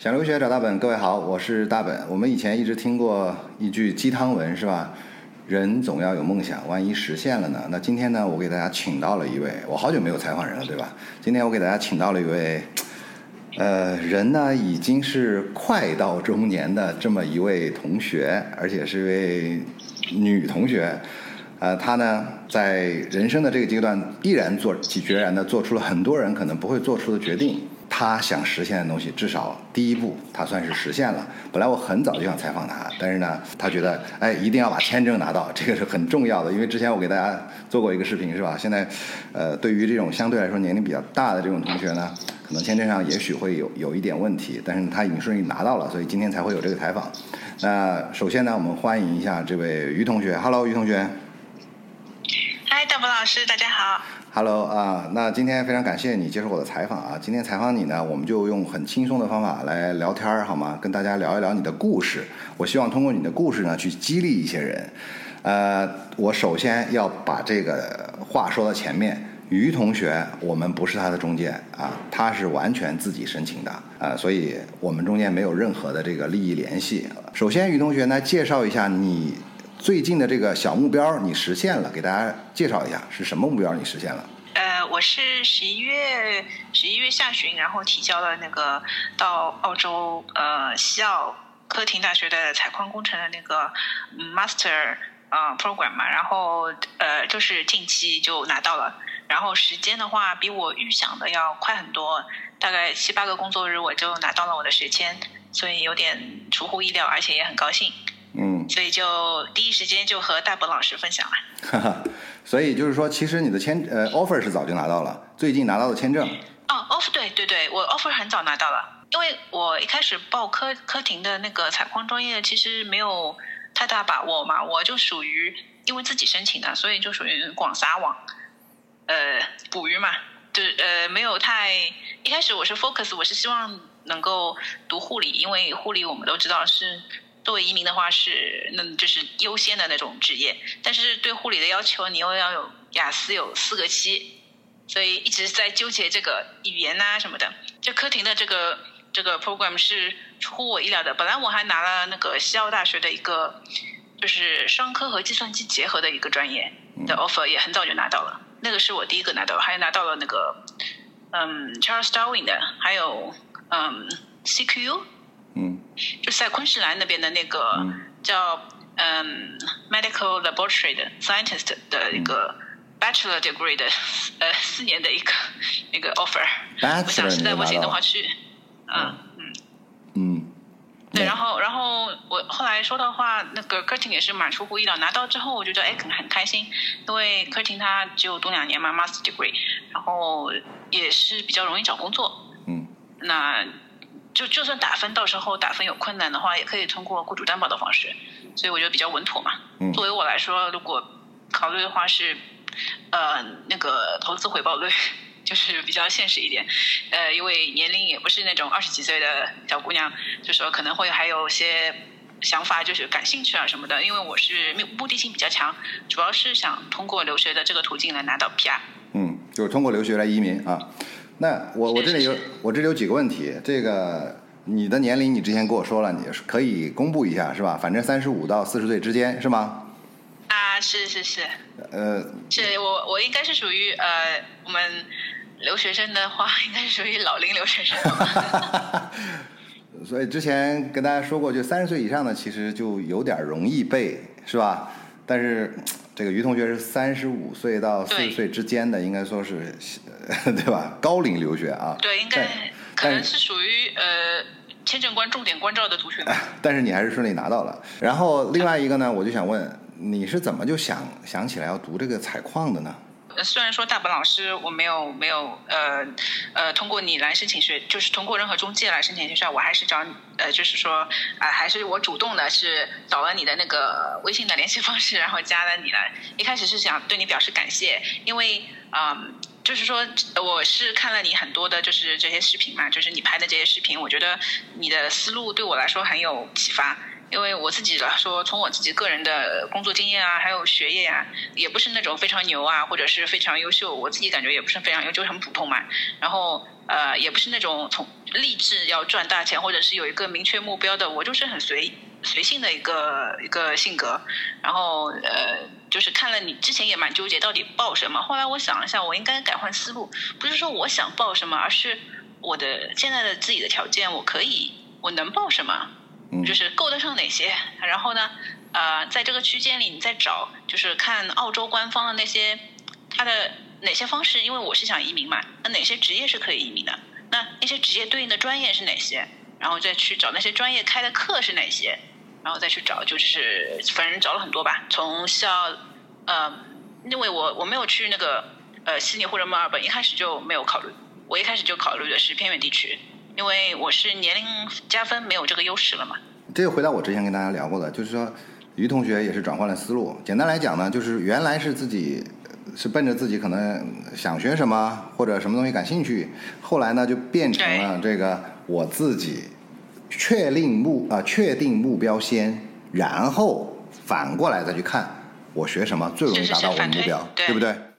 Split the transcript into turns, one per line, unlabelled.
想留学找大本，各位好，我是大本。我们以前一直听过一句鸡汤文，是吧？人总要有梦想，万一实现了呢？那今天呢，我给大家请到了一位，我好久没有采访人了，对吧？今天我给大家请到了一位，人呢已经是快到中年的这么一位同学，而且是一位女同学。她呢在人生的这个阶段，毅然决然的做出了很多人可能不会做出的决定。他想实现的东西，至少第一步他算是实现了。本来我很早就想采访他，但是呢，他觉得一定要把签证拿到，这个是很重要的。因为之前我给大家做过一个视频，是吧？现在对于这种相对来说年龄比较大的这种同学呢，可能签证上也许会有一点问题，但是他已经顺利拿到了，所以今天才会有这个采访。那首先呢，我们欢迎一下这位于同学。Hello， 于同学。
嗨，大博老师，大家好。
Hello 那今天非常感谢你接受我的采访啊。今天采访你呢，我们就用很轻松的方法来聊天，好吗？跟大家聊一聊你的故事。我希望通过你的故事呢，去激励一些人。我首先要把这个话说到前面。于同学，我们不是他的中介啊，他是完全自己申请的所以我们中间没有任何的这个利益联系。首先，于同学呢，介绍一下你最近的这个小目标你实现了，给大家介绍一下是什么目标你实现了？
我是11月下旬，然后提交了那个到澳洲西澳科廷大学的采矿工程的那个 master program 嘛，然后就是近期就拿到了，然后时间的话比我预想的要快很多，大概7-8个工作日我就拿到了我的学签，所以有点出乎意料，而且也很高兴。所以就第一时间就和大本老师分享了。
所以就是说，其实你的offer 是早就拿到了，最近拿到的签证。
offer 对，我 offer 很早拿到了，因为我一开始报科廷的那个采矿专业，其实没有太大把握嘛，我就属于因为自己申请的，所以就属于广撒网，捕鱼嘛，就没有太一开始我是 focus， 我是希望能够读护理，因为护理我们都知道是。作为移民的话就是优先的那种职业，但是对护理的要求你又要有雅思有4个7，所以一直在纠结这个语言啊什么的。这科廷的这个 program 是出乎我意料的，本来我还拿了那个西澳大学的一个就是商科和计算机结合的一个专业的 offer， 也很早就拿到了，那个是我第一个拿到，还拿到了那个Charles Darwin 的，还有CQ。就在昆士兰那边的那个叫medical laboratory 的 scientist 的一个 bachelor degree 的4年的一个那个 offer， 我想实在不行的话去对，然后我后来说的话，那个科廷也是蛮出乎意料，拿到之后我觉得很开心，因为科廷他只有读2年嘛 master degree， 然后也是比较容易找工作。那就算打分，到时候打分有困难的话，也可以通过雇主担保的方式，所以我觉得比较稳妥嘛。作为我来说，如果考虑的话是，那个投资回报率就是比较现实一点。因为年龄也不是那种20几岁的小姑娘，就说可能会还有些想法，就是感兴趣啊什么的。因为我是目的性比较强，主要是想通过留学的这个途径来拿到 PR。
就是通过留学来移民啊。那我这里有几个问题，这个你的年龄你之前跟我说了，你可以公布一下是吧？反正35到40岁之间是吗？
是。是我应该是属于我们留学生的话，应该是属于老龄留学生。
所以之前跟大家说过，就30岁以上的其实就有点容易背，是吧？但是这个于同学是35岁到40岁之间的，应该说是对吧？高龄留学啊。
对，应该可能是属于签证官重点关照的族群。
但是你还是顺利拿到了。然后另外一个呢，我就想问，你是怎么就想起来要读这个采矿的呢？
虽然说大本老师我没有通过你来申请就是通过任何中介来申请学校，我还是找就是说还是我主动的是找了你的那个微信的联系方式，然后加了你了。一开始是想对你表示感谢，因为就是说我是看了你很多的就是这些视频嘛，就是你拍的这些视频，我觉得你的思路对我来说很有启发。 因为我自己来说，从我自己个人的工作经验啊，还有学业啊，也不是那种非常牛啊，或者是非常优秀，我自己感觉也不是非常优秀，就很普通嘛。然后也不是那种从立志要赚大钱，或者是有一个明确目标的，我就是很随性的一个性格。然后就是看了你之前也蛮纠结到底报什么，后来我想了一下，我应该改换思路，不是说我想报什么，而是我的现在的自己的条件，我能报什么，就是够得上哪些。然后呢在这个区间里你再找，就是看澳洲官方的那些它的哪些方式，因为我是想移民嘛，那哪些职业是可以移民的，那些职业对应的专业是哪些，然后再去找那些专业开的课是哪些，然后再去找，就是反正找了很多吧。从像因为我没有去那个悉尼或者墨尔本，一开始就没有考虑，我一开始就考虑的是偏远地区，因为我是年龄加分没有这个优势了嘛。
这个回到我之前跟大家聊过的，就是说于同学也是转换了思路。简单来讲呢，就是原来是自己是奔着自己可能想学什么或者什么东西感兴趣，后来呢就变成了这个我自己确定目标先，然后反过来再去看我学什么最容易达到我的目标，对不对？